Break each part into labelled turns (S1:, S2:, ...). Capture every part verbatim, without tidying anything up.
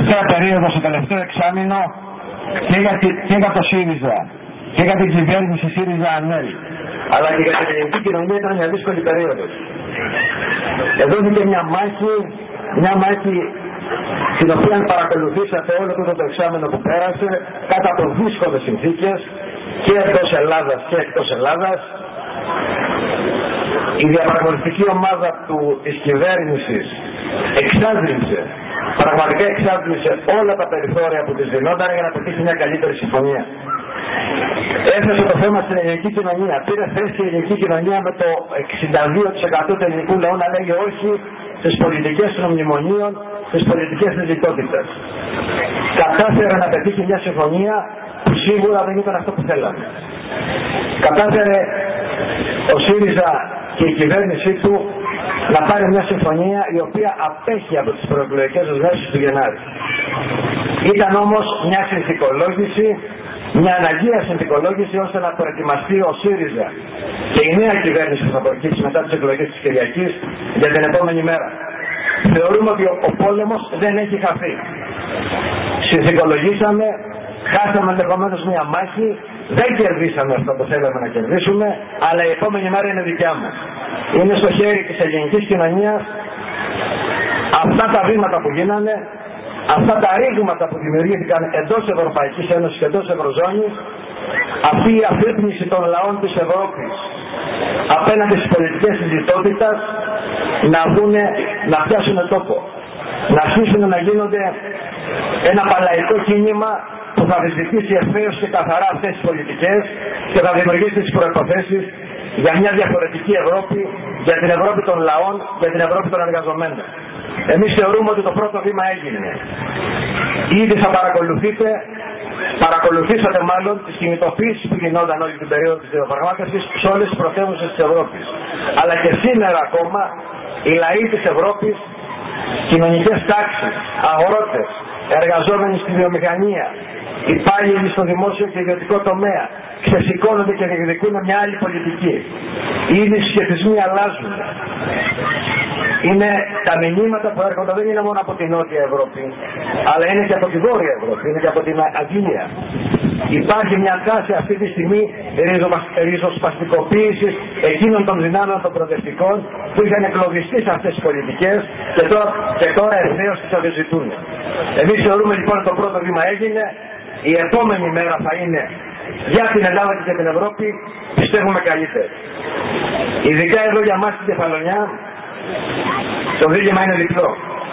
S1: τελευταία περίοδο, στο τελευταίο εξάμηνο και για, και για το ΣΥΡΙΖΑ και για την κυβέρνηση ΣΥΡΙΖΑ-ΑΝΕΛ, αλλά και για την ελληνική κοινωνία ήταν μια δύσκολη περίοδος. Εδώ είναι και μια μάχη, μια μάχη την οποία παρακολουθήσατε όλο αυτό το εξάμηνο που πέρασε κάτω από δύσκολες συνθήκες και εντός Ελλάδας και εκτός Ελλάδας. Η διαπραγματευτική ομάδα του, της κυβέρνησης εξάντλησε, πραγματικά εξάντλησε όλα τα περιθώρια που της δινόταν για να πετύχει μια καλύτερη συμφωνία. Έθεσε το θέμα στην ελληνική κοινωνία. Πήρε θέση η ελληνική κοινωνία με το εξήντα δύο τοις εκατό του ελληνικού λαού να λέγει όχι στις πολιτικές των μνημονίων, στις πολιτικές της λιτότητας. Κατάφερε να πετύχει μια συμφωνία που σίγουρα δεν ήταν αυτό που θέλαμε. Κατάφερε ο ΣΥΡΙΖΑ και η κυβέρνησή του να πάρει μια συμφωνία η οποία απέχει από τις προεκλογικές δεσμεύσεις του Γενάρη. Ήταν όμως μια συνθηκολόγηση, μια αναγκαία συνθηκολόγηση ώστε να προετοιμαστεί ο ΣΥΡΙΖΑ και η νέα κυβέρνηση που θα προκύψει μετά τις εκλογές της Κυριακής για την επόμενη μέρα. Θεωρούμε ότι ο πόλεμος δεν έχει χαθεί. Συνθηκολογήσαμε, χάσαμε ενδεχομένως μια μάχη, δεν κερδίσαμε αυτό που θέλαμε να κερδίσουμε, αλλά η επόμενη μέρα είναι δικιά μας. Είναι στο χέρι της ελληνικής κοινωνίας αυτά τα βήματα που γίνανε, αυτά τα ρήγματα που δημιουργήθηκαν εντός Ευρωπαϊκής Ένωσης και εντός Ευρωζώνης, αυτή η αφύπνιση των λαών της Ευρώπης απέναντι στις πολιτικές της λιτότητας να βγουνε, να πιάσουν τόπο, να αρχίσουν να γίνονται ένα παλαϊκό κίνημα που θα αμφισβητήσει ευθέως και καθαρά αυτές τις πολιτικές και θα δημιουργήσει τις προϋποθέσεις για μια διαφορετική Ευρώπη, για την Ευρώπη των λαών, για την Ευρώπη των εργαζομένων. Εμείς θεωρούμε ότι το πρώτο βήμα έγινε. Ήδη θα παρακολουθείτε, παρακολουθήσατε μάλλον τις κινητοποίησεις που γινόταν όλη την περίοδο της διαπραγμάτευσης σε όλες τις πρωτεύουσες της Ευρώπης. Αλλά και σήμερα ακόμα οι λαοί της Ευρώπης, κοινωνικές τάξεις, αγρότες, εργαζόμενοι στη βιομηχανία, υπάλληλοι στο δημόσιο και ιδιωτικό τομέα, ξεσηκώνονται και διεκδικούν μια άλλη πολιτική. Ήδη οι συσχετισμοί αλλάζουν. Είναι τα μηνύματα που έρχονται, δεν είναι μόνο από την Νότια Ευρώπη, αλλά είναι και από τη Βόρεια Ευρώπη, είναι και από την Αγγλία. Υπάρχει μια τάση αυτή τη στιγμή ριζοσπαστικοποίησης εκείνων των δυνάμεων των προοδευτικών που είχαν εκλογιστεί σε αυτές τις πολιτικές και τώρα, και τώρα ευθέως τις αμφισβητούν. Εμείς θεωρούμε λοιπόν ότι το πρώτο βήμα έγινε, η επόμενη μέρα θα είναι για την Ελλάδα και για την Ευρώπη, πιστεύουμε καλύτερα. Ειδικά εδώ για μας στην Κεφαλονιά, το δίλημμα είναι διπλό.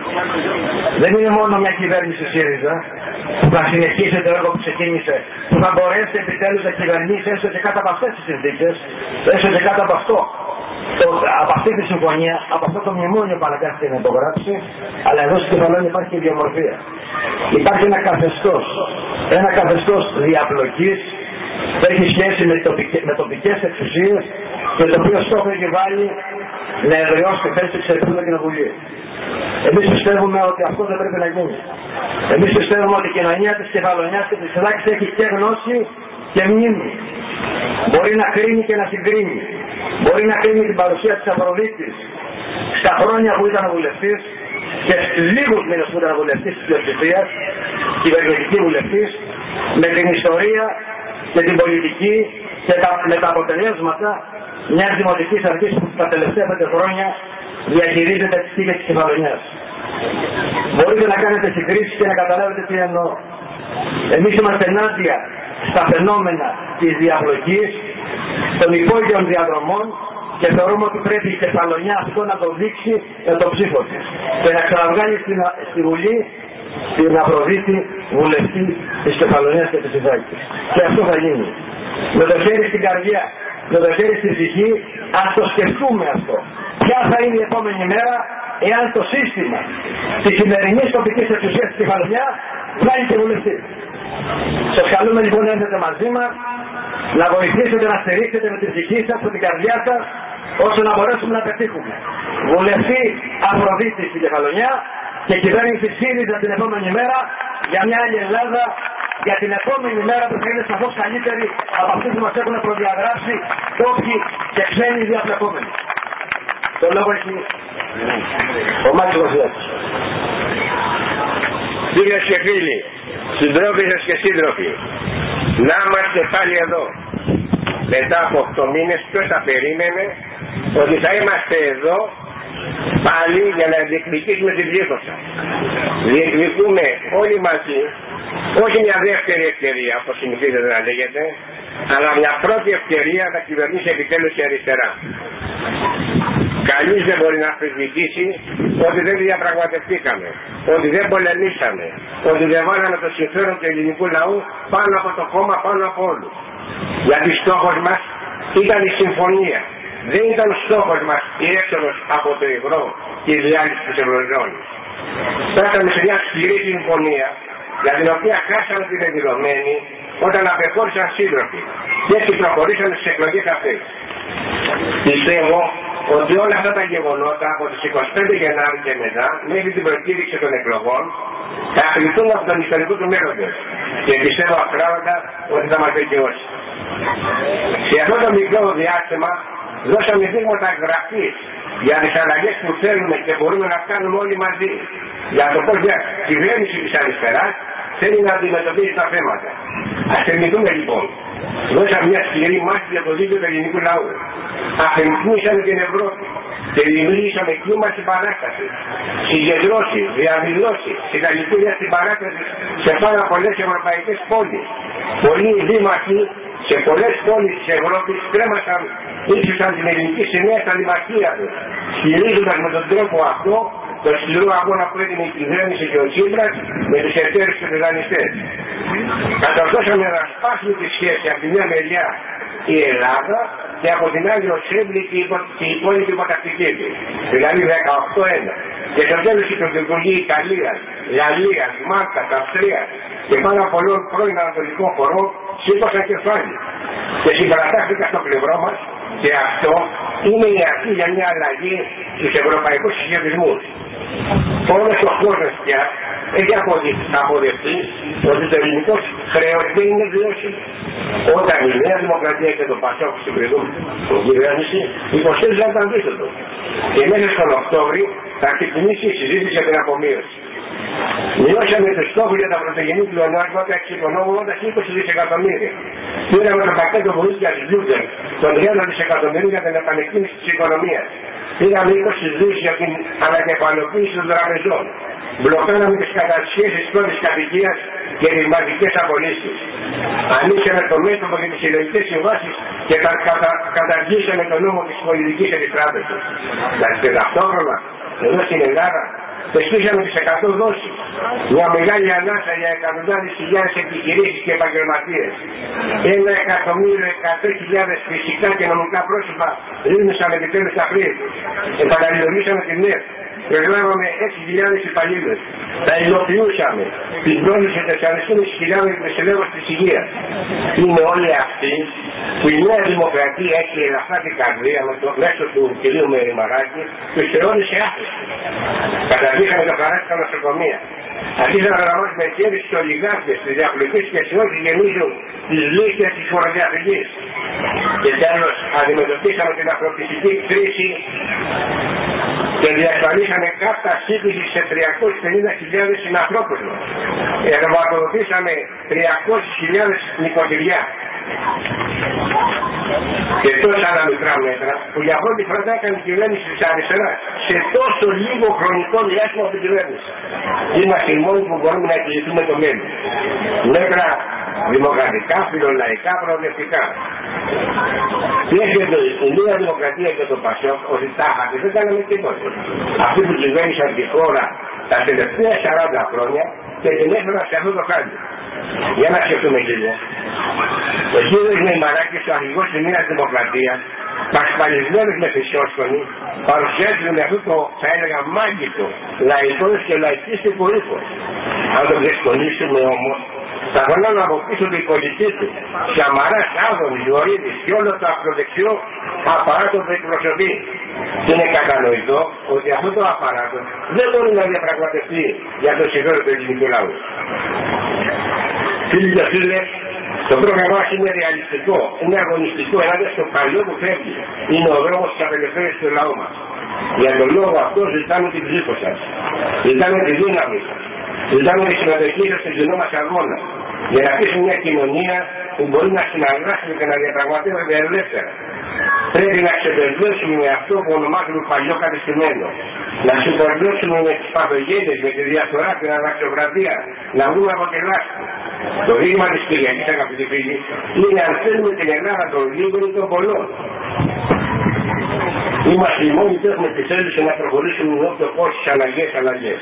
S1: Δεν είναι μόνο μια κυβέρνηση ΣΥΡΙΖΑ που θα συνεχίσει το έργο που ξεκίνησε, που θα μπορέσει επιτέλους να κυβερνήσει έστω και κάτω από αυτές τις συνθήκες, έστω και κάτω από αυτό, το, από αυτή τη συμφωνία, από αυτό το μνημόνιο που αναγκάστηκε να υπογράψει, αλλά εδώ στην Κεφαλόνια υπάρχει και ιδιομορφία. Υπάρχει ένα καθεστώς, ένα καθεστώς διαπλοκής που έχει σχέση με, τοπικ, με τοπικές εξουσίες και το οποίο στόχο έχει βάλει να εδραιώσει τη θέση της Εθνικού Κοινοβουλίου. Εμείς πιστεύουμε ότι αυτό δεν πρέπει να γίνει. Εμείς πιστεύουμε ότι η κοινωνία της Κεφαλονιάς και της Θράκης έχει και γνώση και μνήμη. Μπορεί να κρίνει και να συγκρίνει. Μπορεί να κρίνει την παρουσία της Αφροδίτης στα χρόνια που ήταν βουλευτής και στους λίγους μήνες που ήταν βουλευτής της πλειοψηφίας, κυβερνητική βουλευτής, με την ιστορία και την πολιτική και τα, με τα αποτελέσματα μιας δημοτικής αρχής που τα τελευταία πέντε χρόνια διαχειρίζεται τις τύχες της Κεφαλονιάς. Μπορείτε να κάνετε συγκρίσεις και να καταλάβετε τι εννοώ. Εμείς είμαστε ενάντια στα φαινόμενα της διαπλοκής, των υπόγειων διαδρομών και θεωρούμε ότι πρέπει η Κεφαλονιά αυτό να το δείξει με το ψήφο της και να ξαναβγάλει στη, στη Βουλή την Αφροδίτη βουλευτή της Κεφαλονιάς και της Ιθάκης. Και αυτό θα γίνει. Με το χέρι στην καρδιά, με το χέρι στη ψυχή, ας το σκεφτούμε αυτό. Ποια θα είναι η επόμενη μέρα εάν το σύστημα της σημερινής τοπικής εξουσίας της Κεφαλονιά βγάλει και βουλευτή. Σας καλούμε λοιπόν να έρθετε μαζί μας, να βοηθήσετε να στηρίξετε με την ψυχή σας, με την καρδιά σας, ώστε να μπορέσουμε να πετύχουμε βουλευτή Αφροδίτη στην Κεφαλονιά και κυβέρνηση ΣΥΡΙΖΑ την επόμενη μέρα για μια άλλη Ελλάδα, για την επόμενη μέρα που θα είναι σαφώς καλύτερη από αυτούς που μας έχουν προδιαγράψει όποιοι και ξένοι διαπλεκόμενοι. Το λόγο έχει ο Μάκης Βασιλάκης.
S2: Φίλες και φίλοι, συντρόφισσες και σύντροφοι, να είμαστε πάλι εδώ. Μετά από οκτώ μήνες ποιος θα περίμενε ότι θα είμαστε εδώ πάλι για να διεκδικήσουμε την ψήφωσα. Διεκδικούμε όλοι μαζί, όχι μια δεύτερη ευκαιρία όπως συνηθίζεται να λέγεται, αλλά μια πρώτη ευκαιρία να κυβερνήσει επιτέλους η αριστερά. Κανείς δεν μπορεί να αμφισβητήσει ότι δεν διαπραγματευτήκαμε, ότι δεν πολεμήσαμε, ότι δεν βάλαμε το συμφέρον του ελληνικού λαού πάνω από το κόμμα, πάνω από όλους. Γιατί στόχος μας ήταν η συμφωνία. Δεν ήταν στόχος μας η έξοδος από το ευρώ και η διάλυση της ευρωζώνης. Φτάσαμε σε μια σκληρή συμφωνία για την οποία χάσαμε την ενδεδομένη όταν απεχώρησαν σύντροφοι και έτσι προχωρήσαμε στις εκλογές αυτές. Πιστεύω ότι όλα αυτά τα γεγονότα από τις εικοστή πέμπτη Γενάρη και μετά μέχρι την προκήρυξη των εκλογών θα κρυφθούν από τον ιστορικό του μέλλοντος και πιστεύω ακράδαντα ότι θα μας δικαιώσει. Σε αυτό το μικρό διάστημα δώσαμε δείγματα γραφής για τις αλλαγές που θέλουμε και μπορούμε να κάνουμε όλοι μαζί, για το πώς μια κυβέρνηση της αριστεράς θέλει να αντιμετωπίσει τα θέματα. Ας θυμηθούμε λοιπόν. Δώσαμε μια σκληρή μάχη για το δίκαιο του ελληνικού λαού. Αφενθούσαμε την Ευρώπη και δημιουργήσαμε κλίμα στην παράσταση, συγκεντρώσεις, διαδηλώσεις, συλλαλητήρια στην παράσταση σε πάρα πολλές ευρωπαϊκές πόλεις. Πολλοί δήμαρχοι σε πολλές πόλεις της Ευρώπης κρέμασαν, ίσουσαν την ελληνική σημαία στα δημαρχία τους, στηρίζοντας με τον τρόπο αυτό το σκληρό αγώνα που έδινε η κυβέρνηση και ο Τσίπρας με τους εταίρους και τους δανειστές. Κατορθώσαμε να σπάσουμε τη σχέση από τη μια μεριά η Ελλάδα και από την άλλη ο Σέμπλη και η υπόλοιπη υποτακτική του, δηλαδή δεκαοκτώ ένα. Και στο τέλος η πρωτοβουλία Ιταλίας, Γαλλίας, Μάλτας, Αυστρίας και πάρα πολλών πρώην ανατολικών χωρών σήκωσαν κεφάλι και συμπαρατάχθηκαν στο πλευρό μας, και αυτό είναι η αρχή για μια αλλαγή στους ευρωπαϊκούς συσχετισμούς. Όλος ο κόσμος πια έχει αποδεχτεί ότι το ελληνικό χρέος δεν είναι βιώσιμο. Όταν η Νέα Δημοκρατία και το Πασόκ συγκριτούν την κυβέρνηση, υποστήριζαν το αντίθετο. Και μέσα στον Οκτώβρη θα ξεκινήσει η συζήτηση για την απομείωση. Μειώσαμε τους στόχους για τα πρωτογενή πλεονάσματα εξοικονομώντας είκοσι δισεκατομμύρια. Πήραμε το πακέτο βοήθειας Γιούγκερ των τριάντα δισεκατομμυρίων για την επανεκκίνηση της οικονομίας. Πήραμε είκοσι δις για την ανακεφαλοποίηση των τραπεζών. Μπλοκάραμε τις κατασχέσεις πρώτης κατοικίας και τις μαζικές απολύσεις. Ανοίξαμε το μέτωπο για τις συλλογικές συμβάσεις και τα κατα... καταργήσαμε τον νόμο της πολιτικής επιστράτευσης. Δηλαδή ταυτόχρονα εδώ στην Ελλάδα θεσπίσαμε τις εκατό δόσεις. Μια μεγάλη ανάσα για εκατοντάδες χιλιάδες επιχειρήσεις και επαγγελματίες. Ένα εκατομμύριο εκατό χιλιάδες φυσικά και νομικά πρόσωπα ρύθμισαν επιτέλους τα χρήματα τους. Επαναλειτουργήσαμε την ΕΡΤ. Περιλάβαμε έξι χιλιάδες υπαλλήλους. Τα υλοποιούσαμε. Την πρόληψη τεσσαρακόσιες χιλιάδες επισελεύωσης της υγείας. Είναι όλοι αυτοί που η Νέα Δημοκρατία έχει ελαφρά την καρδία με το μέσο του κ. Μεριμαράκη, τους θεώρησε άχρηστοι. Καταδείχαμε το χαράκι στα νοσοκομεία. Αρχίσαμε να γραμμάσουμε χέρι στους ολιγάρχες, στις διαφορετικές και σε όσοι γεμίζουν τις λίστες της φοροδιαφυγής. Και τέλος αντιμετωπίσαμε την ανθρωπιστική κρίση και διασφαλίσαμε κάρτα σύγκριση σε τριακόσιες πενήντα χιλιάδες συνανθρώπους μας. Εργοδοτήσαμε τριακόσιες χιλιάδες νοικοκυριά. Και τόσα άλλα μικρά μέτρα που για πρώτη φορά έκανε η κυβέρνηση της αριστεράς σε τόσο λίγο χρονικό διάστημα από την κυβέρνηση. Είμαστε οι μόνοι που μπορούμε να εκκληθούμε το μέλλον. Μέτρα δημοκρατικά, φιλολαϊκά, προοδευτικά. Τι έρχεται η Νέα Δημοκρατία και το Πασόκ ότι τάχατε δεν κάναμε τίποτα. Αυτοί που κυβέρνησαν τη χώρα τα τελευταία σαράντα χρόνια και την έφεραν σε αυτό το χάρτη. Για να σκεφτούμε λίγο. Ο κύριος Μεϊμαράκης, ο αρχηγός της Νέας Δημοκρατίας, πασπαλισμένος με φυσιόσκονη, παρουσιάζει με αυτό το, θα έλεγα, μάγικο, λαϊκός και λαϊκίστικο ύφο. Αν το ξεσκονίσουμε όμως, θα θέλουν από πίσω την πολιτική του, Σαμαράς, Άδωνης, Βορύδης και όλο το ακροδεξιό απαράτο που εκπροσωπεί. Και είναι κατανοητό ότι αυτό το απαράτο δεν μπορεί να διαπραγματευτεί για το συμφέρον του ελληνικού λαού. Φίλοι και φίλες, το πρόγραμμά μας είναι ρεαλιστικό, είναι αγωνιστικό, ενάντια στο παλιό που φεύγει. Είναι ο δρόμος της απελευθέρωσης του λαού μας. Για τον λόγο αυτό ζητάμε την ψήφο σας, ζητάμε τη δύναμη σας. Ζητάμε τη συμμετοχή σας στον κοινό μας αγώνα για να αφήσουμε μια κοινωνία που μπορεί να συναλλάσσουμε και να διαπραγματεύεται ελεύθερα. Πρέπει να ξεπερδέψουμε με αυτό που ονομάζουμε παλιό κατεστημένο. Να ξεπερδέψουμε με τις παθογένειες, με τη διαφθορά, την αναξιοκρατία, να βρούμε αποτελάσματα. Το δείγμα της Κυριακής, αγαπητοί φίλοι, είναι αν θέλουμε την Ελλάδα των λίγων ή των πολλών. Είμαστε οι μόνοι που έχουμε τη θέληση να προχωρήσουμε με όποιο πόσες αναγκαίες αλλαγές.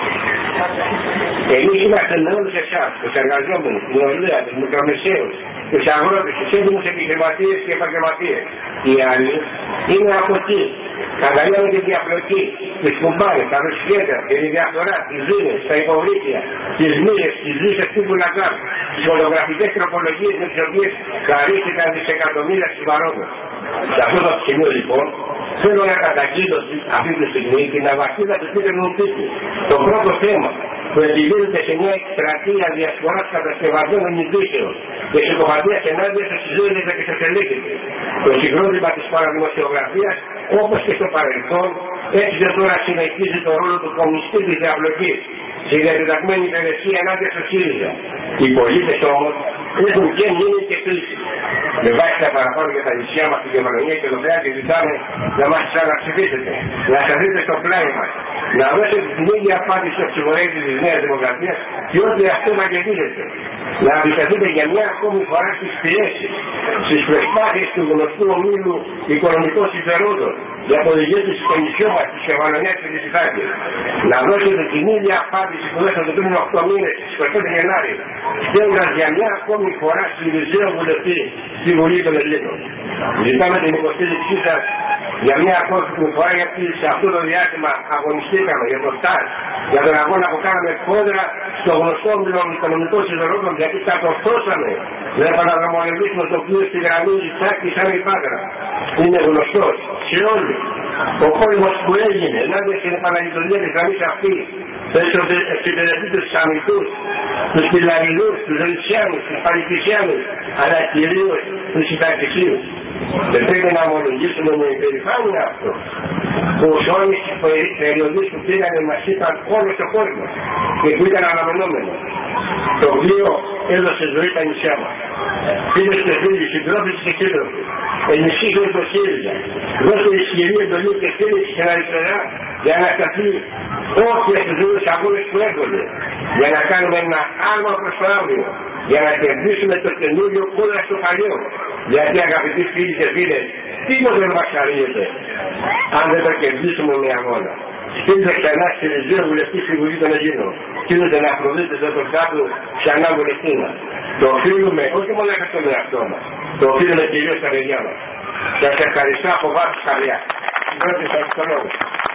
S2: Εμείς είμαστε με όλους εσάς, τους εργαζόμενους, την νεολαία, τους μικρομεσαίους, τους αγρότες, τους έντιμους επιχειρηματίες και επαγγελματίες. Οι άλλοι είναι από εκεί. Καταλάβουν τη διαπλοκή, τις κουμπάρες, τα ρωσιέτα, την διαφθορά, τις ζήνες, τα υποβρύχια, τις μοίρες, τις λύσες τύπου Λαγκάρ, τις φωτογραφικές τροπολογίες με τις οποίες χαρίστηκαν δισεκατομμύρια στους παρόντες. Σε αυτό το σημείο λοιπόν θέλω να καταγγείλω αυτή τη στιγμή την αβασίλα του κίτρινου τύπου. Το πρώτο θέμα που επιλύεται σε μια εκστρατεία διασποράς κατασκευασμένων ειδήσεων και συκοφαντίας ενάντια στους συζήτητες και στους ελέγχητες. Το συγκρότημα της παραδημοσιογραφίας, όπως και στο παρελθόν, έτσι και τώρα συνεχίζει το ρόλο του κομμουνιστή της διαπλοκής, στη διαδιδαγμένη υπηρεσία ενάντια στο ΣΥΡΙΖΑ. Οι πολίτες όμως έχουν και μείνει και κλείσει. Με βάση τα παραπάνω για τα νησιά μας, τη Γερμανία και το Θεά και ζητάμε να μας ξαναψηφίσετε, να σταθείτε στο πλάι μας, να δώσετε την ίδια απάντηση στο ψηφοδέλτιο της Νέας Δημοκρατίας και ό,τι αυτό να κερδίζετε. Να αντισταθείτε για μια ακόμη φορά στις πιέσεις, στις προσπάθειες του γνωστού ομίλου οικονομικών συμφερόντων για το ηγέτη της Κομισιόν μας, της Κεφαλονιάς και της Ιθάκης. Να δώσετε την ίδια απάντηση που δώσατε πριν οκτώ μήνες, στις είκοσι πέντε Γενάρη, στέλνοντας για μια ακόμη φορά στη Ριζέο Βουλευτή στη Βουλή των Ελλήνων. Ζητάμε την υποστήριξή σας για μια ακόμη φορά, γιατί σε αυτό το διάστημα αγωνιστήκαμε για το ΣΤΑΡ, για τον αγώνα που κάναμε κόντρα στο γνωστό όμιλο οικονομικών συμφερόντων, γιατί κατορθώσαμε να επαναδρομολογήσουμε το πλοίο στη γραμμή Ιθάκη σαν η Πάτρα. Είναι γνωστός σε όλους. Ο πόλεμος που έγινε ενάντια στην επαναλειτουργία της γραμμής αυτή θα εξυπηρετεί τους αμυντούς, τους πιλαρινούς, τους Ρητσιάνους, τους Παλικισιάνους, αλλά κυρίως τους Ιτακισίους. Δεν πρέπει να ομολογήσουμε με υπερηφάνεια αυτό, που σε όλες τις περιοδίες που πήγανε μας είπαν όλος ο κόσμος και που ήταν αναμενόμενο. Το οποίο έδωσε ζωή τα νησιά μας. Φίλες και φίλοι, συντρόφοι και σύντροφοι, ενισχύσουν το ΣΥΡΙΖΑ, δώστε ισχυρή εντολή και στήριξη στην αριστερά για να σταθεί όχι στους δύο αγώνες που έρχονται, για να κάνουμε ένα άλμα προς το αύριο, για να κερδίσουμε το καινούριο κόλλα στο παλιό. Γιατί αγαπητοί φίλοι και φίλες, τίποτε δεν μας χαρίζεται αν δεν το κερδίσουμε με αγώνα. Στείλτε ξανά στη Ριζέο Βουλευτή στη Βουλή των Ελλήνων. Στείλτε να προδείτε το κάτω ξανά βουλευτή μας. Το οφείλουμε όχι μόνο στον εαυτό μας, το οφείλουμε κυρίως στα παιδιά μας. Σας ευχαριστώ από βάθος καρδιάς. Πρώτη σας το λόγο.